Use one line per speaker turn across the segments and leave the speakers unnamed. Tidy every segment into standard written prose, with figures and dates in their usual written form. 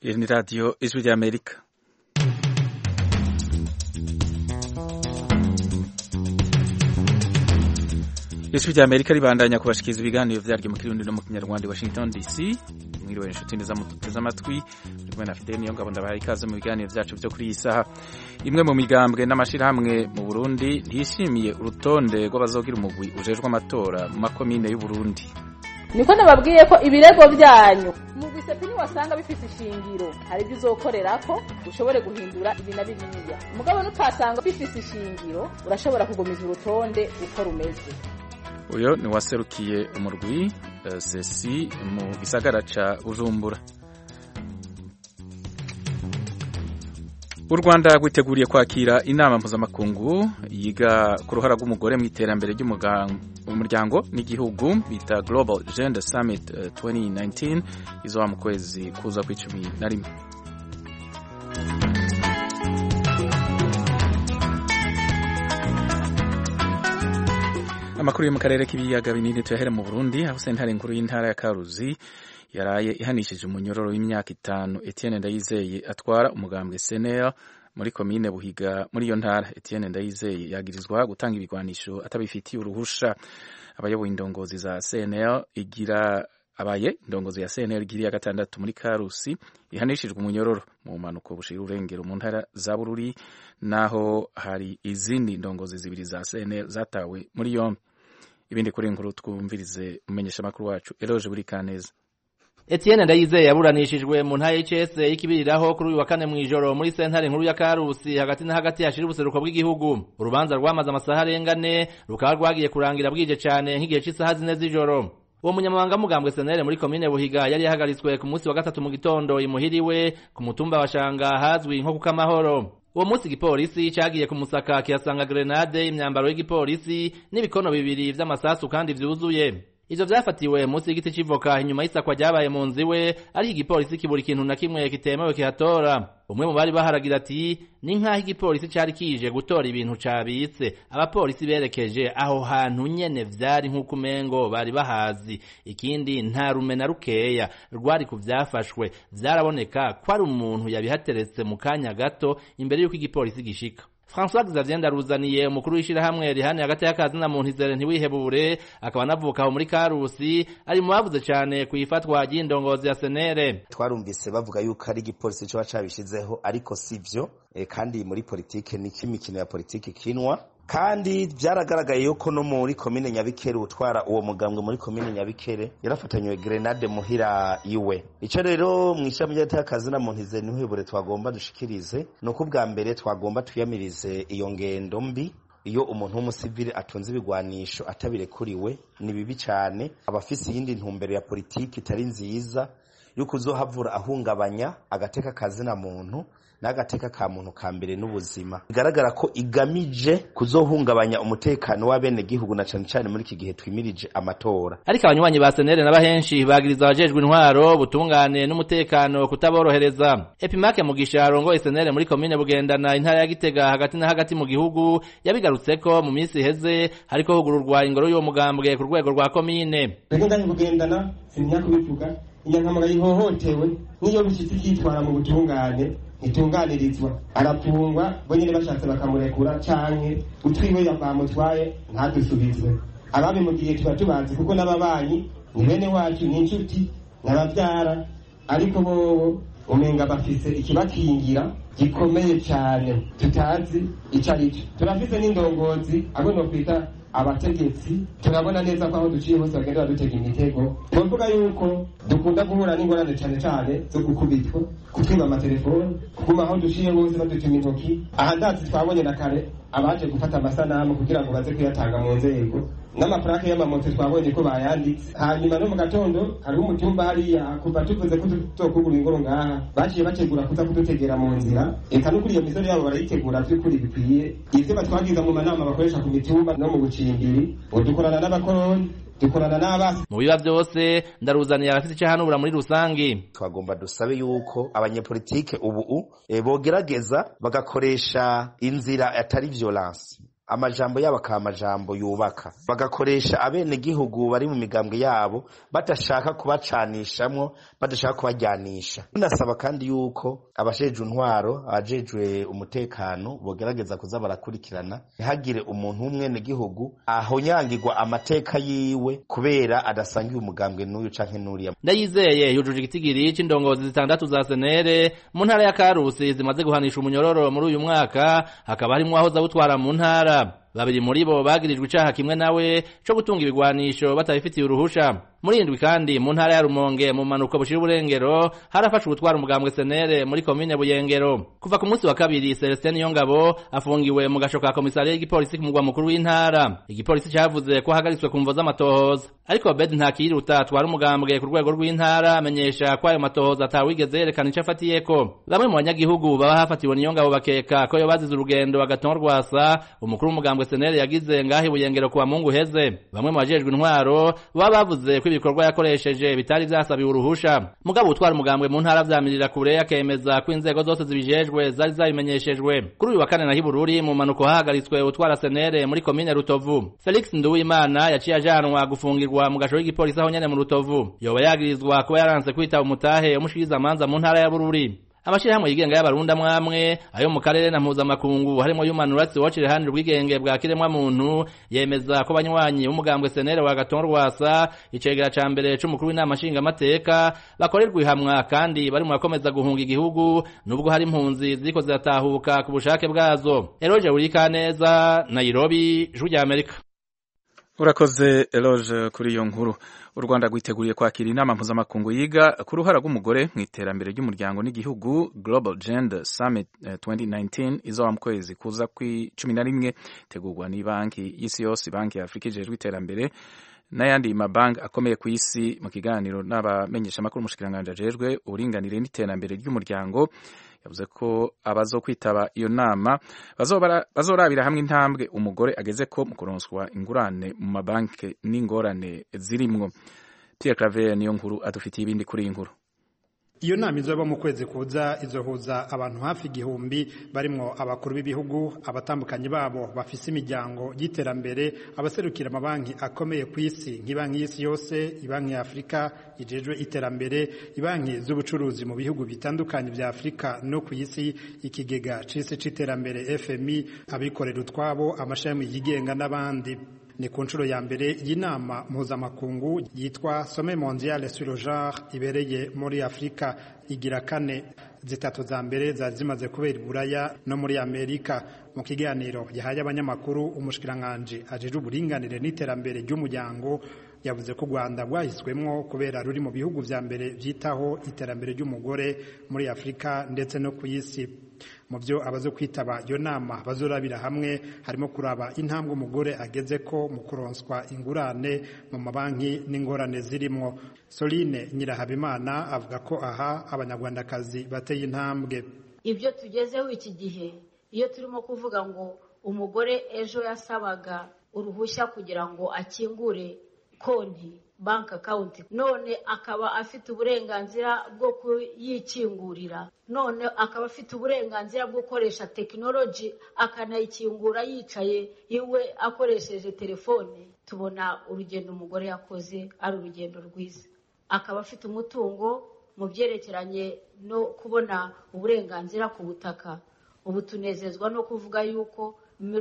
Iri ni radiyo ijwi ry'Amerika. Ijwi ry'Amerika ribandanya kubashikiriza ibiganiro vyaryo mu Kirundi no mu Kinyarwanda, Washington DC. Mwiriwe inshuti neza muteze amatwi, rimwe na Fidel Niyongabo ndabahaye ikaze mu biganiro vyacu vyo kuri iyi saha. Imwe mu migambwe n'amashirahamwe mu Burundi ntishimiye urutonde rw'abazogira umugwi ujejwe amatora mu makomine y'u Burundi.
Niko nababwiye ko ibirego byanyu mu bisepini wasanga bifite ishingiro hari ibyo uzokorerako ushobore guhindura ibi na biriya. Mugabo nutasanga bifite ishingiro urashobora kugumiza urutonde uko rumeze.
Uyo ni waserukiye umurwi sesi mu gisagara ca Bujumbura. U Rwanda rwiteguriye kwakira inama mpuzamakungu yiga ku ruhara rw'umugore mu iterambere ry'umuryango n'igihugu bita Global Gender Summit 2019 izoba mu kwezi kuza kwa 11. Amakuru yo mu karere k'ibiyaga binini tuyahere mu Burundi, aho sentare nkuru y'intara ya Karuzi yaraye ihanishije umunyororo w'imyaka 5 Etienne Ndayizeye atwara umugambwe CNL muri komine Buhiga muri iyo ntara. Etienne Ndayizeye yagirizwa gutanga ibigwanisho atabifitiye uruhusha. Abayoboye indongozi za CNL indongozi ya CNL igiriya gatandatu muri Karusi ihanishijwe umunyororo mu manuko bushira urengero mu ntara za Bururi, naho hari izindi ndongozi zibiri za CNL zatawe muri yombi. Ibindi kuri inkuru twumvirize umenyesha makuru wacu Eloge Burikaneza.
Etienne Ndayizeye yaburanishijwe mu ntara y'ICS y'ikibiriraho kuri uyu wa kane mw'ijoro muri sentare nkuru ya Karusi hagati na hagati hashira ubuseruko bw'igihugu. Urubanza rwamaze amasaha arengane rukaba rwagiye kurangira bwije cyane nk'igihe cy'isaha 4 z'ijoro. Uwo munyamabanga mugambwe CNL muri komine Buhiga yari yahagaritswe ku munsi wa gatatu mu gitondo imuhiriwe ku mutumba wa Shanga hazwi nko kukamahoro. Uwo munsi igipolisi cagiye kumusaka kiyasanga grenade, imyambaro y'igipolisi n'ibikono bibiri vy'amasasu kandi vyuzuye. Ivyo vyafatiwe munsi y'igiti c'ivoka inyuma y'isakwa ryabaye mu nzu iwe, ariko igipolisi kibura ikintu na kimwe kitemewe kihatora. Umwe mu bari baharagira ati ni nk'aho igipolisi cari kije gutora ibintu cabitse. Abapolisi berekeje aho hantu nyene vyari nk'uko umengo bari bahazi. Ikindi nta rume na rukeya rwari ku vyafashwe, vyaraboneka ko ari umuntu yabihateretse mu kanya gato imbere y'uko igipolisi gishika. François Xavier Ndaruzaniye umukuru w'ishirahamwe rihani hagati y'akazi na muntu Izere ntiwihebure akaba navuka muri Karusi ari mu bavuze cyane kuyifatwa ry'indongozi ya CNL.
Twarumvise bavuga yuko ari igipolisi cyo cabishizeho ariko sivyo, kandi muri politike ni kimikino ya politike kinwa, kandi byaragaragaye yuko no muri komine Nyabikere utwara uwo mugambwe muri komine Nyabikere yarafatanywe grenade muhira iwe. Ico rero mwishami ry'akazi na muntu Izere ntiwihebure twagomba dushikirize no kubwa mbere twagomba tuyamirize iyo ngendo mbi. Iyo umuntu w'umusivile atunze ibigwanisho atabirekuriwe ni bibi cyane, abafisi yindi ntumbero ya politiki itari nziza yuko uzohavura ahungabanya agateka kazi na muntu n'agateka ka muntu ka mbere n'ubuzima. Bigaragara ko igamije kuzohungabanya umutekano w'abene gihugu na cyane muri iki gihe twimirije amatora.
Ariko abanywanyi ba CNL n'abahenshi bagiriza abajejwe intwaro butungane n'umutekano kutaborohereza. Epimake Mugisha arongoye CNL muri komine Bugendana intara ya Gitega hagati na hagati mu gihugu yabigarutseko mu minsi heze hariko hugururwa ingoro y'uwo mugambwe ku rwego rwa komine.
Ndagenda Bugendana sinya kubivuga inyankamara yihohotewe niyo bishitse kitwara mu butungane itunganirizwa arapfungwa bonyene bashatse bakamurekura canke utwiwe yabamutwaye ntadusubizwe. Ababimugiye tuba tubazi kuko n'ababanyi ni bene wacu ni inshuti n'abavyara, ariko bobo umenga bafise ikibakingira gikomeye cyane tutazi ico arico. Turafise n'indongozi abo no kwita abategetsi, turabona neza ko aho duciye hose bagenda badutega imitego. Tuvuga yuko dukunda guhura n'ingorane cyane zo gukubitwa, kutwiba amatelefone, kuguma aho duciye hose badutuma intoki. Aha ndazi twabonye na kare abaje gufata amasanamu kugira ngo baze kuyatanga mu nzego, n'amaplake y'amamoto twabonye ko bayanditse. Hanyuma no mu gatondo hari umutumba hariya kuva tuvuze ko tutokugura ingoro ngaha baciye bategura kuza kudutegera mu nzira, eka no kuri iyo misoro yabo barayitegura by'ukuri bikwiye. Ivyo batwagiza mu manama bakoresha ku mitumba no mu bucimbiri, dukorana n'abakoroni, dukorana n'abasi.
Mu biba byose Ndaruzaniye abafite icahanubura muri rusangi.
Twagomba dusabe yuko abanyepolitike ubu bogerageza bagakoresha inzira atari violence. amajambo yabo akaba amajambo yubaka, bagakoresha abene gihugu bari mu migambwe yabo badashaka kubacanishamwo, badashaka kubajyanisha. Ndasaba kandi yuko abajejwe intwaro, abajejwe umutekano bogerageza kuza barakurikirana ntihagire umuntu w'umwene gihugu ahonyangirwa amateka yiwe kubera adasangiye umugambwe n'uyu canke n'uriya.
Ndayizeye yujuje igitigiri c'indongozi 6 za senere mu ntara ya Karusi zimaze guhanisha umunyororo muri uyu mwaka, hakaba harimwo aho zawutwara mu ntara. Babiri muri bo bagirijwe icaha kimwe nawe co gutunga ibigwanisho batabifitiye uruhusha. Muri indwi kandi mu ntara ya Rumonge mu manuko bushira uburengero harafashwe gutwara umugambwe senere muri komine Buyengero. Kuva ku munsi wa kabiri Celestin Yongabo afungiwe mu gasho ka komisariya y'igipolisi ku mugwa mukuru w'intara. Igipolisi cavuze ko hagaritswe ku mvo z'amatohoza, ariko Obed Ntakiruta atwara umugambwe ku rwego rw'intara amenyesha ko ayo matohoza atawigeze yerekana ico afatiyeko. Bamwe mu banyagihugu baba hafatiwe Niyongabo bakeka ko yo bazize urugendo bagatorwasa umukuru w'umugambwe senere yagize ngaho Buyengero kuwa Mungu heze. Bamwe mu bajejwe intwaro baba bavuze ko ibikorwa yakoresheje bitari vyasabiwe uruhusha. Mugabo utwara umugambwe mu ntara vyamirira kure yakemeza ko inzego zose zibijejwe zari zabimenyeshejwe. Kuri uyu wa kane na Hibururi mu manuko hahagaritswe utwara senere muri komine Rutovu. Felix Nduwimana yaciye ajanwa gufungirwa mu gasho y'igipolisi aho nyene mu Rutovu. Yoba yagirizwa kuba yaranze kwitaba umutahe umushikiriza amanza mu ntara ya Bururi. Amashirahamwe yigenga y'abarundi amwamwe ayo mu karere na mpuzamakungu harimo Human Rights Watch iruhande rw'igenge bwa kiremwa muntu yemeza ko banywanyi b'umugambwe senere wa Gatonrwasa icegera ca mbere c'umukuru w'inama nshingamateka bakorerwa ihamwa kandi bari mu bakomeza guhunga igihugu nubwo hari impunzi ziriko ziratahuka ku bushake bwazo. Eloge Burikaneza, Nairobi, Ijwi rya Amerika.
Urakoze Eloge kuri iyo nkuru. U Rwanda rwiteguriye kwakira inama mpuzamakungu yiga ku ruhara rw'umugore mu iterambere ry'umuryango n'igihugu Global Gender Summit 2019 izoba mu kwezi kuza kw'11 tegurwa ni banki y'isi yose, banki ya Afrika ijejwe iterambere n'ayandi mabanki akomeye ku isi. Mu kiganiro n'abamenyesha makuru umushikiranganje ajejwe uburinganire n'iterambere ry'umuryango yavuze ko abazokwitaba iyo nama bazorabira hamwe intambwe umugore ageze ko mu kuronswa ingurane mu mabanki n'ingorane zirimwo. Pierre Claver niyo nkuru adufitiye ibindi kuri iyi nkuru.
Iyo nama izoba mu kwezi kuza izohuza abantu hafi 1000 barimwo abakuru b'ibihugu, abatandukanye babo bafise imiryango y'iterambere, abaserukira amabanki akomeye ku isi nk'ibanki y'isi yose, ibanki ya Afrika ijejwe iterambere, ibanki z'ubucuruzi mu bihugu bitandukanye vya Afrika no ku isi, ikigega c'isi c'iterambere FMI, abikorera utwabo, amashami yigenga n'abandi. Ni ku nshuro ya mbere y'inama mpuzamakungu yitwa Sommet Mondial sur le Genre ibereye muri Afrika, igira kane. Zitatu za mbere zazimaze kubera Buraya no muri Amerika. Mu kiganiro yahaye abanyamakuru umushikiranganje ajeje uburinganire n'iterambere ry'umuryango yavuze ko Rwanda rwahiswemwo kubera ruri mu bihugu vya mbere vyitaho iterambere ry'umugore muri Afrika ndetse no ku isi. Mu byo abazo kwitaba iyo nama bazorabira hamwe harimo kuraba intambwe umugore ageze ko mu kuronswa ingurane mu mabanki n'ingorane zirimo. Soline Nyirahabimana avuga ko aha abanyarwandakazi bateye intambwe.
Ibyo tugezeho iki gihe iyo turimo kuvuga ngo umugore ejo yasabaga uruhushya kugira ngo akingure konti bank account, none akaba afite uburenganzira bwo kuyikingurira, none akaba afite uburenganzira bwo gukoresha technology akanayikingura yicaye iwe akoresheje telefone. Tubona urugendo umugore yakoze ari urugendo rwiza, akaba afite umutungo mu byerekeranye no kubona uburenganzira ku butaka. Ubu tunezezwa no kuvuga yuko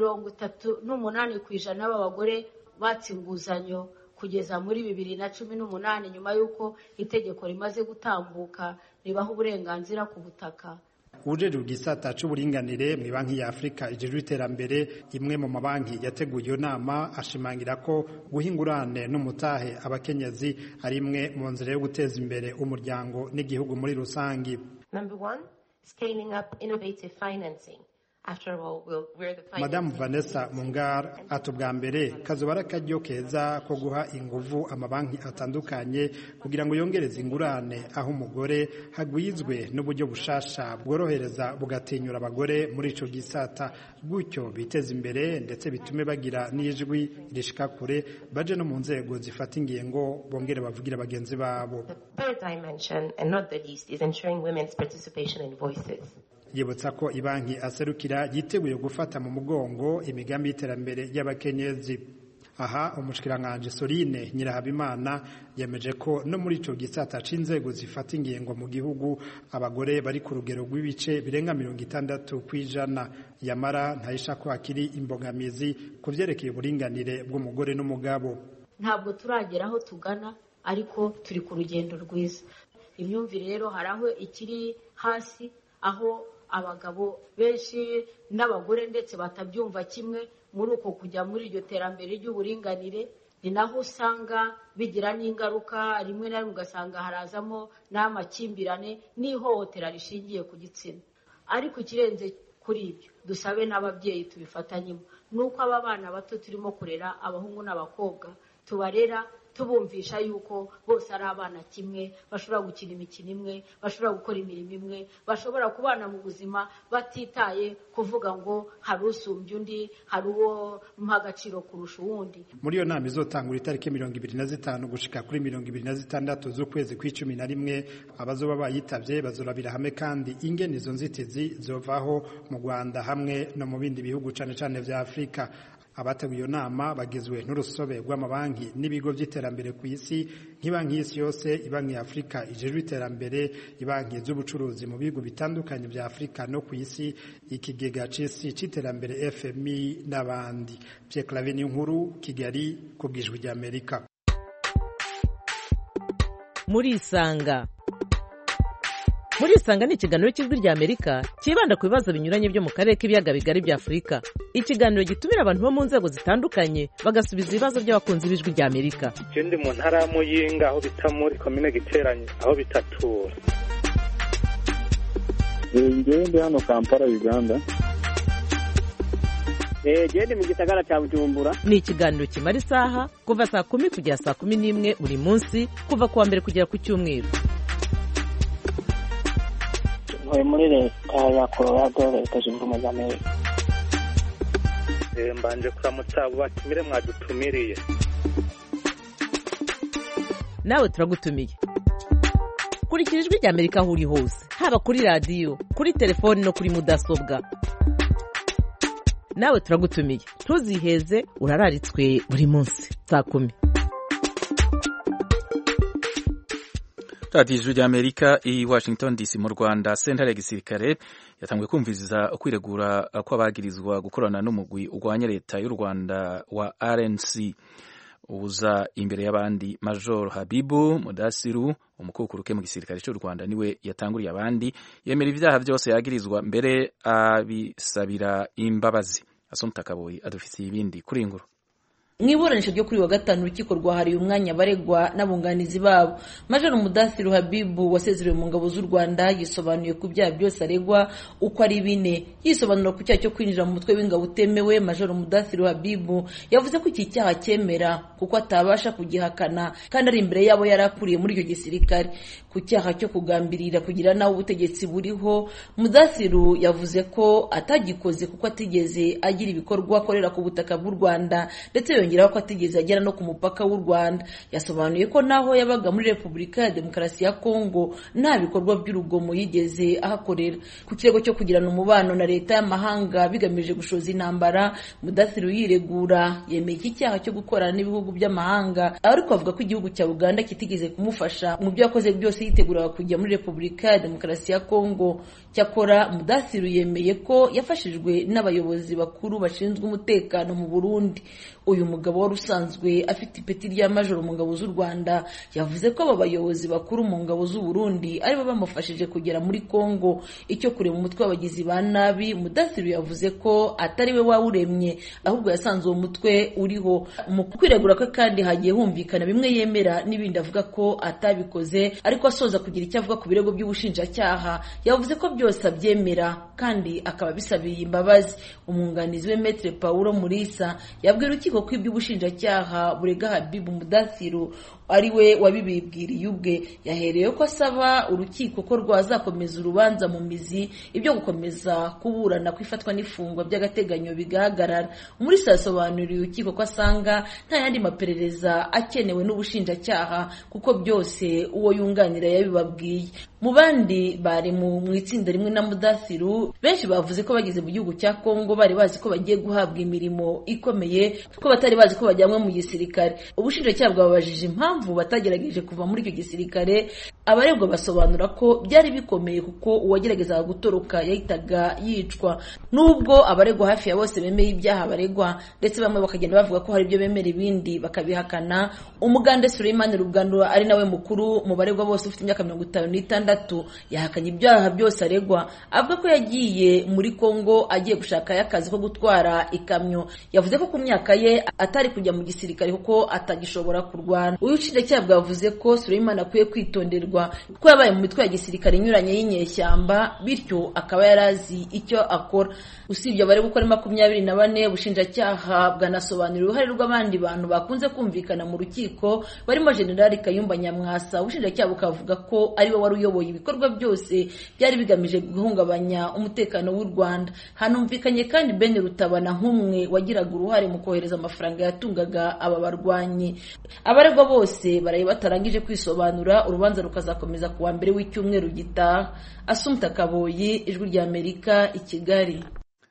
38% b'abagore batsinguzanyo kugeza muri 2018 nyuma yuko itegeko rimaze gutambuka ribaho uburenganzira ku butaka.
Ujeje ugisata c'uburinganire mu banki ya Afrika ijejwe iterambere, imwe mu mabanki yateguye iyo nama, ashimangira ko guhingurane n'umutahe abakenyezi ari imwe mu nzira yo guteza imbere umuryango n'igihugu muri rusangi.
Number 1, scaling up innovative financing. After all, we're the finance.
Madame Vanessa Mungar atubwa mbere kazobara kajyo keza ko guha inguvu amabanki atandukanye kugira ngo yongereze ingurane aho umugore hagwizwe n'uburyo bushasha bworohereza bugatinyura abagore muri ico gisata, gutyo biteza imbere ndetse bitume bagira n'ijwi rishika kure baje no mu nzego zifata ingingo bongere bavugira bagenzi babo.
The third dimension, and not the least, is ensuring women's participation and voices.
yibutsa ko ibanki aserukira yiteguye gufata mu mugongo imigambi y'iterambere y'abakenyezi. Aha umushikiranganje Sorine Nyirahabimana yemeje ko no muri ico gisata c'inzego zifata ingingo mu gihugu abagore bari ku rugero rw'ibice birenga 60%, yamara ntayisha ko akiri imbogamizi ku vyerekeye uburinganire bw'umugore n'umugabo.
Ntabwo turagera aho tugana, ariko turi ku rugendo rwiza. Imyumvire rero haraho ikiri hasi, aho abagabo benshi n'abagore ndetse batabyumva kimwe muri uko kujya muri iryo terambere ry'uburinganire. Ni naho usanga bigira n'ingaruka, rimwe na rimwe ugasanga harazamo n'amakimbirane n'ihohotera rishingiye ku gitsina. Ariko ikirenze kuri ibyo, dusabe n'ababyeyi tubifatanyemo, nuko aba bana bato turimo kurera, abahungu n'abakobwa, tubarera tubumvisha yuko bose ari abana kimwe, bashobora gukina imikino imwe, bashobora gukora imirimo imwe, bashobora kubana mu buzima batitaye kuvuga ngo hari usumbye undi, hari uwo mpa agaciro kurusha uwundi.
Muri iyo nama izotangura itariki 25 gushika kuri 26 z'ukwezi kwa11, abazoba bayitavye bazorabira hamwe kandi ingene izo nzitizi zovaho mu Rwanda hamwe no mu bindi bihugu cane cane vya Afrika. Abateguye iyo nama bagizwe n'urusobe rw'amabanki n'ibigo by'iterambere ku isi nk'ibanki y'isi yose, ibanki ya Afrika ijejwe iterambere, ibanki z'ubucuruzi mu bigo bitandukanye bya Afrika no ku isi, ikigega c'isi c'iterambere FMI n'abandi. Pierre Claver Niyonkuru, Kigali, ku bw'Ijwi ry'Amerika.
Muri Isanga ni ikiganiro cy'Ijwi ry'Amerika kibanda ku bibazo binyuranye byo mu karere k'ibiyaga bigari bya Afurika. Ikiganiro gitumira abantu bo mu nzego zitandukanye bagasubiza ibibazo by'abakunzi b'Ijwi ry'Amerika.
Ndi mu ntara ya Muyinga, aho bita muri komine Giteranye, aho bitatura.
Ndi hano Kampala, Uganda.
Ndi mu gisagara cya Bujumbura.
Ni ikiganiro kimara isaha kuva saa 10 kugera saa 11 buri munsi, kuva kuwa mbere kugera ku cyumweru.
Muri leta ya Colorado, leta zunze ubumwe za Amerika.
Mbanje kuramutsa abo batumire mwadutumiriye.
Nawe turagutumiye. Kurikira Ijwi ry'Amerika aho uri hose, haba kuri radio, kuri telefoni no kuri mudasobwa. Nawe turagutumiye, ntuziheze, urararitswe buri munsi saa 10.
Radio Ijwi ry'Amerika i Washington DC. Mu Rwanda, sentare ya gisirikare yatanguye kumviriza kwiregura kw'abagirizwa gukorana n'umugwi urwanya leta y'u Rwanda wa RNC. Uza imbere y'abandi Major Habibu Mudasiru, umukukuruke mu gisirikare cy'u Rwanda, niwe yatanguriye abandi, yemera ibyaha byose yagirizwa, mbere abisabira imbabazi. Asumta Kaboyi adufisiye ibindi kuri inkuru.
Mwiburanisha ryo kuri wa gatanu urukiko rwahariye umwanya baregwa n'abunganizi babo. Major Mudasiru Habibu wasezerewe mu ngabo z'u Rwanda yisobanuye ku byaha byose aregwa uko ari 4. Yisobanura ku cyaha cyo kwinjira mu mutwe w'ingabo utemewe. Major Mudasiru Habibu yavuze ko iki cyaha cyemera kuko atabasha kugihakana kandi ari imbere yabo yarakuriye muri icyo gisirikare. Ku cyaha cyo kugambirira kugira nawe ubutegetsi buriho, Mudasiru yavuze ko atagikoze kuko atigeze agira ibikorwa akorera ku butaka bw'u Rwanda, ndetse yongeraho ko atigeze agera no ku mupaka w'u Rwanda. Yasobanuye ko naho yabaga muri Repubulika ya Demokarasi ya Kongo nta bikorwa by'urugomo yigeze ahakorera. Ku kirego cyo kugirana umubano na leta y'amahanga bigamije gushoza intambara, Mudasiru yiregura yemeye iki cyaha cyo gukorana n'ibihugu by'amahanga, ariko avuga ko igihugu cya Uganda kitigeze kumufasha mu byo yakoze byose yiteguraga kujya muri Repubulika ya Demokarasi ya Kongo. Cyakora Mudasiru yemeye ko yafashijwe n'abayobozi bakuru bashinzwe umutekano mu Burundi. Uyu mugabo wari usanzwe afite ipeti rya Major mu ngabo z'u Rwanda yavuze ko aba bayobozi bakuru mu ngabo z'u Burundi aribo bamufashije kugera muri Kongo. Icyo kureba umutwe w'abagizi ba nabi, Mudasiru yavuze ko atari we wawuremye, ahubwo yasanze uwo mutwe uriho. Mu kwiregura ko kandi hagiye humvikana bimwe yemera n'ibindi avuga ko atabikoze, ariko asoza kugira icyo avuga ku birego by'ubushinjacyaha yavuze ko byose abyemera kandi akaba bisabiye imbabazi. Umwunganizi we Maître Paulo Murisa yabwiye urukiko ko ibyo ubushinjacyaha burega Habibu Mudathiru ari we wabibibwiriye ubwe. Yahereye ko asaba urukiko ko rwazakomeza urubanza mu mizi, ibyo gukomeza kuburana kwifatwa n'ifungwa by'agateganyo bigahagarara. Umulisa yasobanuriye urukiko ko asanga nta yandi maperereza akenewe n'ubushinjacyaha kuko byose uwo yunganira yabibabwiye. Mu bandi bari mu itsinda rimwe na Mudathiru, benshi bavuze ko bageze mu gihugu cya Kongo bari bazi ko bagiye guhabwa imirimo ikomeye, ko batari bazi ko bajyanwe mu gisirikare. Ubushinjacyaha bwababajije impamvu batagerageje kuva muri icyo gisirikare. Abaregwa basobanura ko byari bikomeye kuko uwageragezaga gutoroka yahitaga yicwa. Nubwo abaregwa hafi ya bose bemeye ibyaha baregwa, ndetse bamwe bakagenda bavuga ko hari ibyo bemera ibindi bakabihakana, Umugande Suleiman Rugandura ari nawe mukuru mu baregwa bose ufite imyaka 56 yahakanye ibyaha byose aregwa, avuga ko yagiye muri Kongo agiye gushaka akazi ko gutwara ikamyo. Yavuze ko ku myaka ye atari kujya mu gisirikare kuko atagishobora kurwana. Ubushinjacyaha bwavuze ko Suleiman akwiye kwitonderwa ko yabaye mu mitwe ya gisirikare inyuranye y'inyeshyamba, bityo akaba yarazi icyo akora. Usibye abari gukora 24, ubushinjacyaha bwanasobanuriye uruhare rw'abandi bantu bakunze kumvikana mu rukiko barimo General Kayumba Nyamwasa. Ubushinjacyaha bukavuga ko ari we wari uyoboye ibikorwa byose byari bigamije guhungabanya umutekano w'u Rwanda. Hanumvikanye kandi Ben Rutabana nk'umwe wagiraga uruhare mu kohereza amafaranga yatungaga aba barwanyi. Abaregwa bose baraye batarangije kwisobanura, urubanza rukazakomeza kuwa mbere w'icyumweru gitaha. Assumpta Kaboyi, Ijwi ry'Amerika, i Kigali.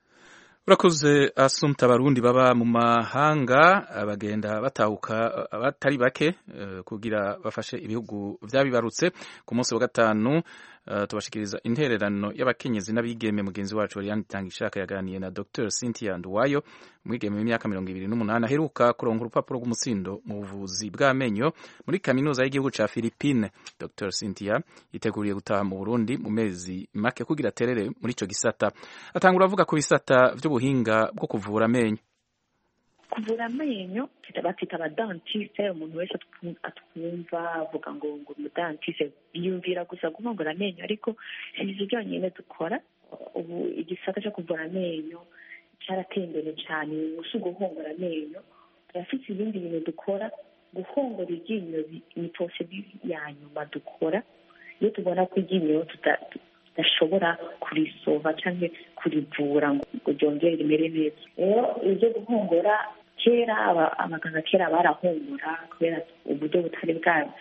Urakoze Assumpta. Abarundi baba mu mahanga bagenda batahuka batari bake kugira bafashe ibihugu vyabibarutse. Ku munsi wa gatanu tubashikiriza intererano y'abakenyezi n'abigeme. Mugenzi wacu Oriane Tangishaka yaganiye na Dr Cynthia Nduwayo, umwigeme w'imyaka 28 aheruka kuronka urupapuro rw'umutsindo mu buvuzi bw'amenyo muri kaminuza y'igihugu ca Philippines. Dr Cynthia yiteguriye gutaha mu Burundi mu mezi make kugira aterere muri ico gisata. Atangura avuga ku bisata vy'ubuhinga bwo kuvura amenyo.
Kuvura amenyo batita abadantiste. Umuntu wese atwumva avuga ngo umudantiste yumvira gusa kuvura amenyo, ariko ibyo byonyine dukora. Ubu igisata cyo kuvura amenyo cyarateye imbere cyane. Usugo guhongora amenyo, turafite ibindi bintu dukora. Guhongora iryinyo ni procedure ya nyuma dukora iyo tubona ko iryinyo tudashobora kurisova cyangwa kurivura ngo ryongere rimere neza. Rero ibyo guhongora, kera abaganga kera barahongora kubera uburyo batari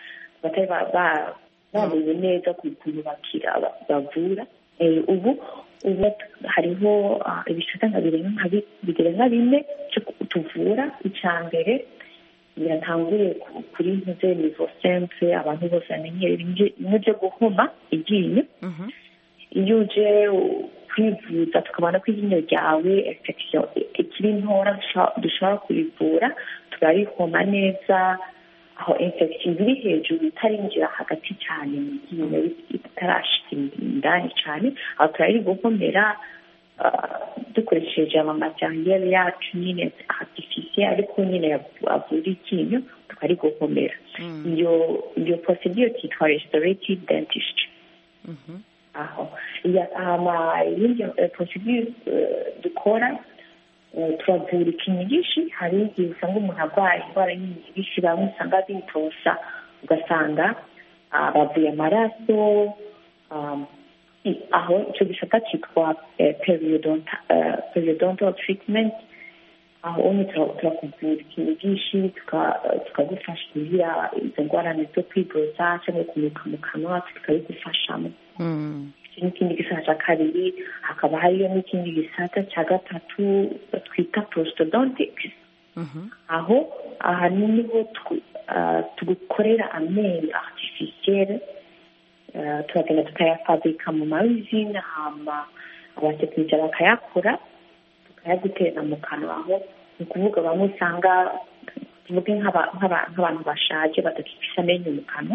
bamenye neza ku kuntu bavura. Ubu hariho ibisata nka birenga bine tuvura. Icya mbere biratanguriye kuri ntuze nivo simple, abantu bose bamenyere bimwe byo guhoma iryinyo. Iyo uje kwivuza tukabona ko iryinyo ryawe infection ikiri ntora, dushobora kurivura turarihoma neza, aho infection iri hejuru itarinjira hagati cyane mu ryinyo, itarashika indani cyane, aho turariguhomera dukoresheje amamateriel yacu nyine artificiel, ariko nyine avura iryinyo tukariguhomera. Iyo procedure twitwa restorative dentistry. Aho iyindi procedure dukora, turavura ikinyigishi. Hari igihe usanga umuntu arwaye indwara y'inyigishi, bamwe usanga bitosa ugasanga bavuye amaraso. Aho icyo gisata cyitwa periodontal treatment. Aho turakuvura ikinyigishi tukagufasha kugira izo ngorane zo kwiborosa cyangwa kunuka mu kanwa, tukabigufashamo. N'ikindi gisata cya kabiri, hakaba hariyo n'ikindi gisata cya gatatu twita prosthodontics. Aho ahanini ho tugukorera amenyo artificiel, turagenda tukayafabrika mu mawizine, hama abatekinisiye bakayakora tukayagutera mu kanwa. Aho ni ukuvuga bamwe usanga tuvuge nk'abantu bashaje badafite amenyo mu kanwa,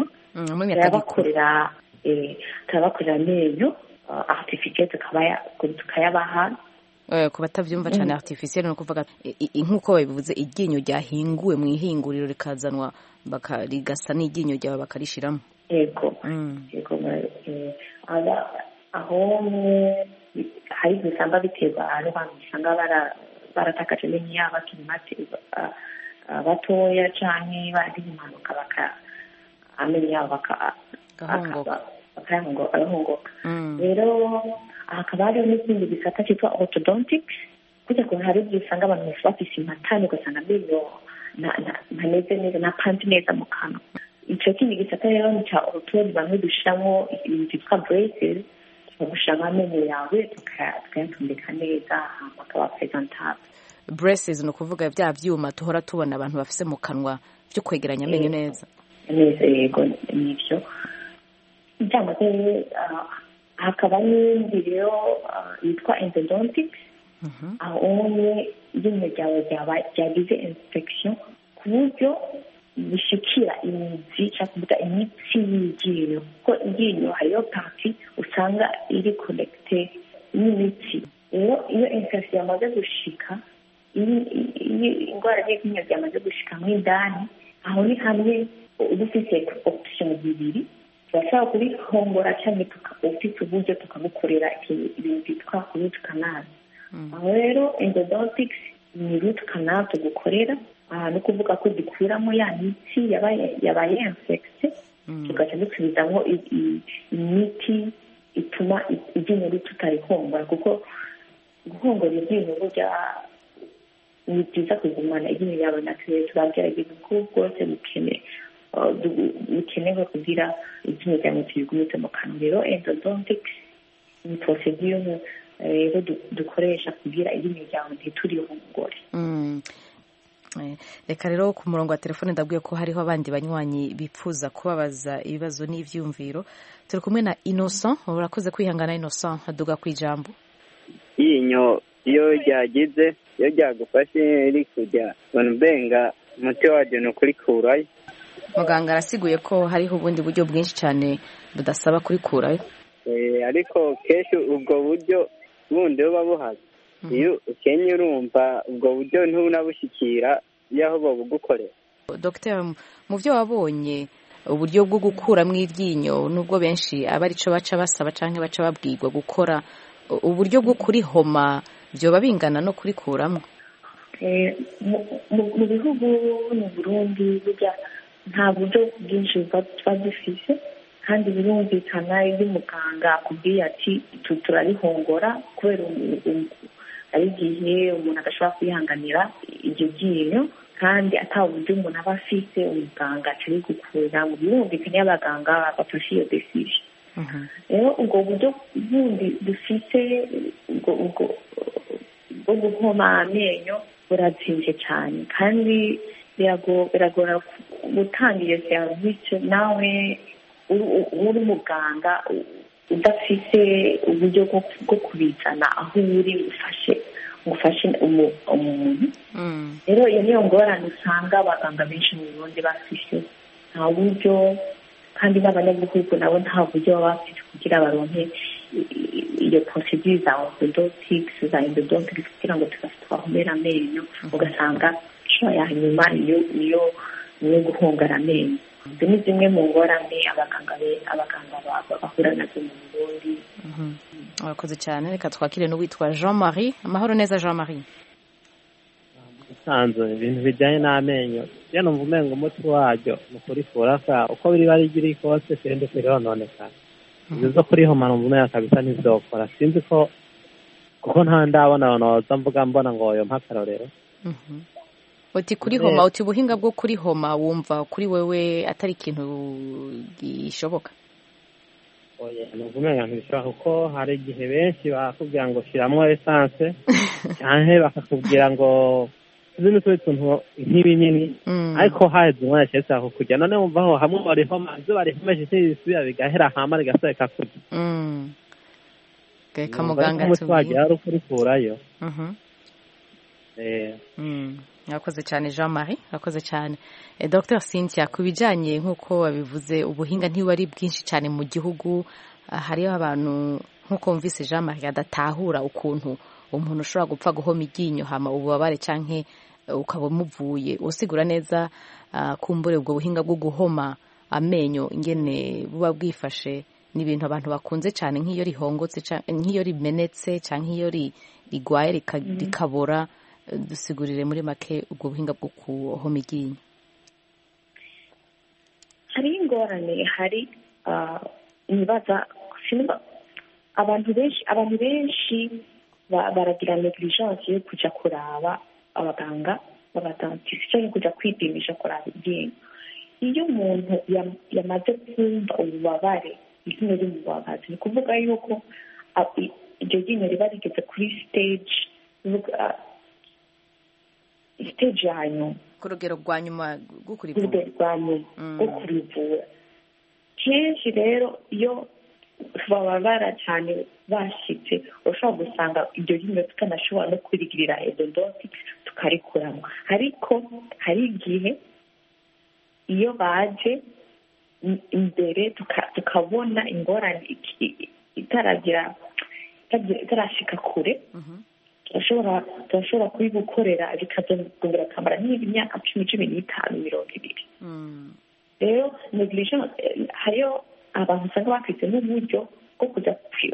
turabakorera amenyo artificiel tukayabaha.
Ku batavyumva cyane artificiel no kuvuga nk'uko babivuze iryinyo ryahinguwe mu ihinguriro rikazanwa rigasa n'iryinyo ryawe bakarishiramo.
Yego. Aho hari usanga biterwa n'abantu usanga baratakaje amenyo yabo akiri make, batoya canke bagize impanuka amenyo yabo agahongoka. Rero hakaba hariho n'ikindi gisata cyitwa orthodontics, kugira ngo hari igihe usanga abantu bafise impatane ugasanga amenyo ntameze neza, ntapanze neza mu kanwa. Ico kindi gisata rero ni ca orthodontics, bamwe dushiramo ibintu vyitwa braces, tukagushiramo amenyo yawe tukayatondeka neza hama akaba presentable.
Braces ni ukuvuga bya vyuma tuhora tubona abantu bafise mu kanwa byo kwegeranya amenyo neza.
Neza, yego, nivyo. Byamaze hakaba n'indi rero yitwa endodontics, aho umwe iryinyo ryawe ryagize infection ku buryo bishikira imizi cyangwa kuvuga imitsi y'iryinyo, kuko iryinyo hariyo parti usanga iri connecte n'imitsi. Rero iyo infection yamaze gushika, indwara y'iryinyo ryamaze gushika mu indani, aho ni hamwe uba ufite option zibiri, turashobora kurihongora cyangwa ufite uburyo tukagukorera ibintu byitwa root canal. Aho rero endodontics ni root canal tugukorera, ni ukuvuga ko dukuramo ya mitsi yabaye infecte, tugaca dusubizamo imiti ituma iryinyo tutarihongora, kuko guhongora iryinyo burya ni byiza kugumana iryinyo yawe naturel. Turagerageza uko bwose bikenewe kugira iryinyo ryawe turigumize mu kanwa. Rero endodontics ni procedure rero dukoresha kugira iryinyo ryawe ntiturihongore.
Reka rero ku murongo wa telefone ndabwiye ko hariho abandi banywanyi bipfuza kubabaza ibibazo n'ivyumviro. Turi kumwe na Innocent. Urakoze kwihangana Innocent, aduga ku ijambo.
Inyo iyo ryagufashe iri kujya banbenga umuti waryo no kurikurayo.
Muganga arasiguye ko hariho ubundi buryo bwinshi cyane budasaba kurikurayo.
Ariko kenshi ubwo buryo bundi buba buhaze. Iyo ukenye urumva ubwo buryo ntunabushikira yaho babugukorera.
Dr. mu byo wabonye uburyo bwo gukuramo iryinyo nubwo benshi aba arico baca basaba canke baca babwirwa gukora, uburyo bwo kurihoma byoba bingana no kurikuramo?
Mu bihugu mu Burundi burya nta buryo bwinshi tuba dufise, kandi birumvikana iyo muganga akubwiye ati turarihongora kubera ari igihe umuntu adashobora kwihanganira iryo ryinyo, kandi ata buryo umuntu aba afise umuganga atari gukura. Mu birumvikana iyo abaganga bafashe iyo decision. Rero ubwo buryo bundi dufise bwo guhoma amenyo burazimvye cyane, kandi biragora gutanga iyo serivisi nawe uri muganga udafise uburyo bwo kubizana aho uri ufashe umuntu. Rero iyo niyo ngorane usanga abaganga benshi mu Burundi bafise, nta buryo, kandi n'abanyagihugu nabo nta buryo baba bafite kugira baronke iyo procedure za orthodontics za endodontics kugira ngo twahomera amenyo, ugasanga ya nyuma niyo guhongara amenyo. Izo ni zimwe mu ngorane abaganga bahura nazo mu Burundi.
Urakoze cyane. Reka twakire n'uwitwa Jean-Marie. Amahoro neza Jean-Marie.
Usanzwe ibintu bijyanye n'amenyo iyo numva umenga umuti waryo mu kurifura uko biri barigiri kose sende kurononekana. Ibyo zo kurihoma numva umenga kabisa ntizokora. Sinzi ko kuko nta ndabona noza mvuga mbona ngo yo mpakarorero.
Uti kurihoma, uti ubuhinga bwo kurihoma wumva kuri wewe atari ikintu gishoboka?
Oya, numva umenga ntibishoboka kuko hari igihe benshi bakubwira ngo shiramwo essence cyane bakakubwira ngo ibintu tuntu nk'ibinini, ariko haheze umwanya cyese aho kujya none wumva aho hamwe barihoma ibyo barihomeje n'ibisubiza bigahera hama rigaseka kurya.
Geka muganga
twagira ari kurikurayo.
Yakoze cyane Jean-Marie, yakoze cyane. Dr. Cynthia, kubijanye nkuko wabivuze ubuhinga ntiwari bwinshi cyane mu gihugu, hariho abantu nkuko mvise Jean-Marie adatahura ukuntu umuntu ushobora gupfa guhoma iryinyo hama ububabare canke ukaba muvuye. Usigura neza kumbure ubwo buhinga bwo guhoma amenyo ingene buba bwifashe ni ibintu abantu bakunze cyane nk'iyo rihongotse nk'iyo rimenetse canke iyo rigwaye rikabora. dusigurire muri make ubwo buhinga bwo kuhoma iryinyo.
hari ingorane, hari nibaza abantu benshi baragira negligence yo kuja kuraba abaganga b'abadentiste cyangwa kuja kwipimisha kuraba iryinyo. Iyo umuntu yamaze kumva ububabare iryinyo rimubabaza, ni kuvuga yuko iryo ryinyo riba rigeze kuri stage ya nyuma,
ku rugero rwa nyuma rwo
kurivura. Kenshi rero iyo bababara cyane bashitse, ushobora gusanga iryo ryinyo tutanashobora no kurigirira endodontic tukarikuramo. Ariko hari igihe iyo baje imbere tukabona ingorane itarashika kure, turashobora kubigukorera bikazongera akamara nk'imyaka 10-15-20. Rero negligence, hariyo abantu usanga bafite n'uburyo bwo kujya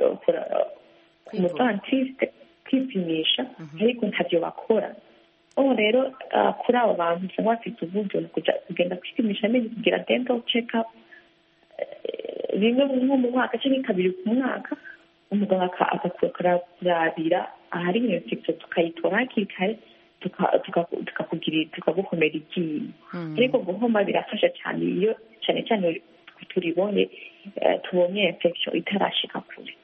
ku mudentiste kwipimisha, ariko ntavyo bakora. Rero kuri abo bantu usanga bafite uburyo kugenda kwipimisha amenyo, kugira dental check up rimwe nko mu mwaka cyangwa kabiri ku mwaka, umuganga akakurabira ahari infection tukayitora hakiri kare, tukagukomera iryinyo. Ariko guhoma birafasha cyane iyo cyane turibonye tubonye infection itarashika kure.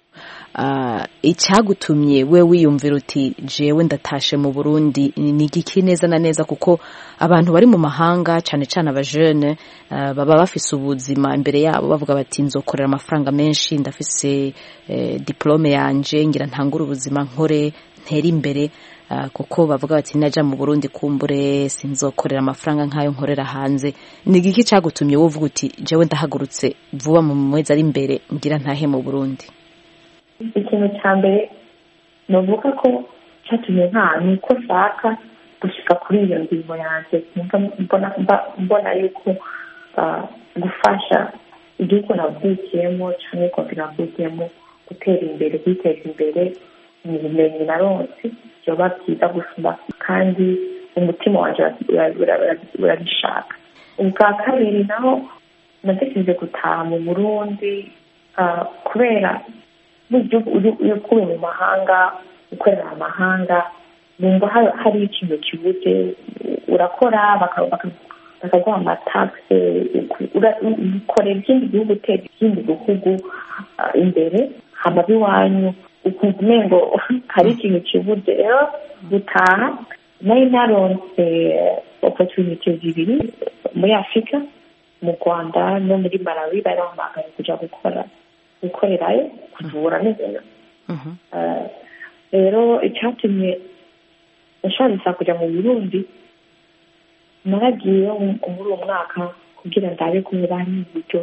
Icyagutumye we wiyumvira uti jewe ndatashe mu Burundi ni igiki neza na neza, kuko abantu bari mu mahanga cyane abajene baba bafise ubuzima imbere yabo bavuga bati nzokorera amafaranga menshi, ndafise diplome yanje, ngira ntangura ubuzima nkore ntera imbere, kuko bavuga bati naja mu Burundi kumbure sinzokorera amafaranga nkayo nkorera hanze. Ni igiki cyagutumye wowe uvuga uti jewe ndahagurutse vuba mu mwezi ari imbere ngira ntahe mu Burundi?
Ikintu cya mbere novuga ko cyatumye nuko nshaka gushika kuri iyo ngingo yanjye, mbona yuko gufasha igihugu navukiyemo cyangwa konti navukiyemo gutera imbere, kwiteza imbere mu bumenyi naronse byoba byiza gusumba, kandi umutima wanjye urabishaka. Ubwa kabiri naho natekereje gutaha mu Burundi kubera iyo kuba mu mahanga, ukorera amahanga, numva hari ikintu kibuze. Urakora bakaguha amataxe, ukorera ikindi gihugu, uteza ikindi gihugu imbere, hama biwanyu ukumva umengo hari ikintu kibuze. Rero gutaha nari naronse opportunity zibiri muri Afrika, mu Rwanda no muri Malawi, bari bahamagaye kuja gukorerayo kuvura neza. Rero icyatumye nashaka kujya mu Burundi, naragiye muri uwo mwaka kugira ndabe ko bari uburyo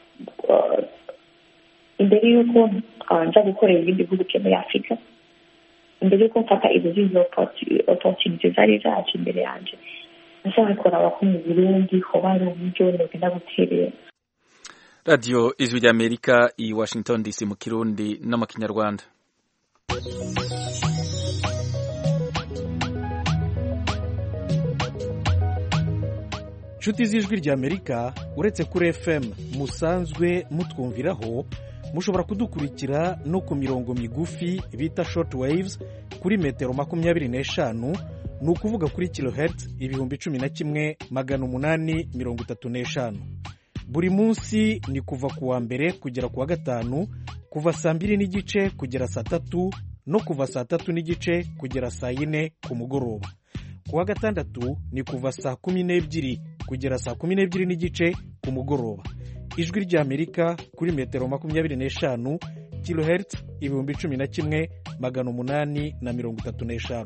imbere y'uko nja gukorera ibindi bihugu byo muri Afrika, imbere y'uko mfata izo opportunity zari zaje imbere yanjye, nashaka kuraba ko mu Burundi hoba hari uburyo nogenda guterera.
Radio Ijwi ry'Amerika i Washington DC mu Kirundi no mu Kinyarwanda.
Nshuti z'Ijwi ry'Amerika, uretse kuri FM musanzwe mutwumviraho, mushobora kudukurikira no ku mirongo migufi bita short waves kuri metero 25, ni ukuvuga kuri kilohertz 11,835. Buri munsi ni kuva ku wa mbere kugera ku wa gatanu, kuva saa 2:30 kugera saa 3, no kuva saa 3:30 kugera saa 4 ku mugoroba. Ku wa gatandatu ni kuva saa 12 kugera saa 12:30 ku mugoroba. Ijwi ry'Amerika kuri metero 25, kilohertz 11,835.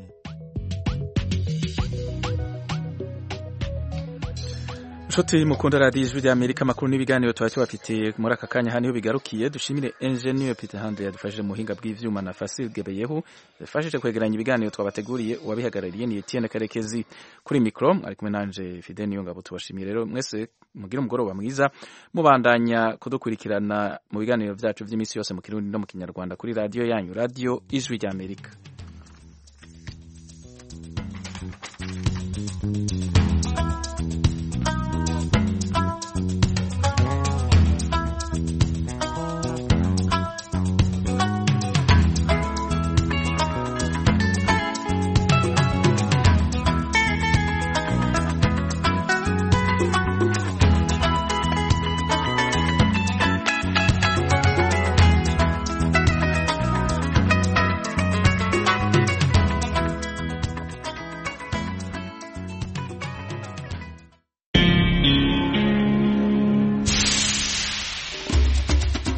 Nshuti mukunda Radio Ijwi ry'Amerika, makuru n'ibiganiro twabafitiye muri aka kanya haniho bigarukiye. Dushimire Engineer Peter Handle yadufashije mu buhinga bw'ivyuma na Fasil Gebeyehu yafashije kwegeranya ibiganiro twabateguriye. Uwabihagarariye ni Etienne Karekezi, kuri micro ari kumwe nanje Fidel Niyongabo. Tubashimiye rero mwese, mugira umugoroba mwiza, mubandanya kudukurikirana mu biganiro byacu by'imisi yose mu Kirundi no mu Kinyarwanda kuri radio yanyu, Radio Ijwi ry'Amerika.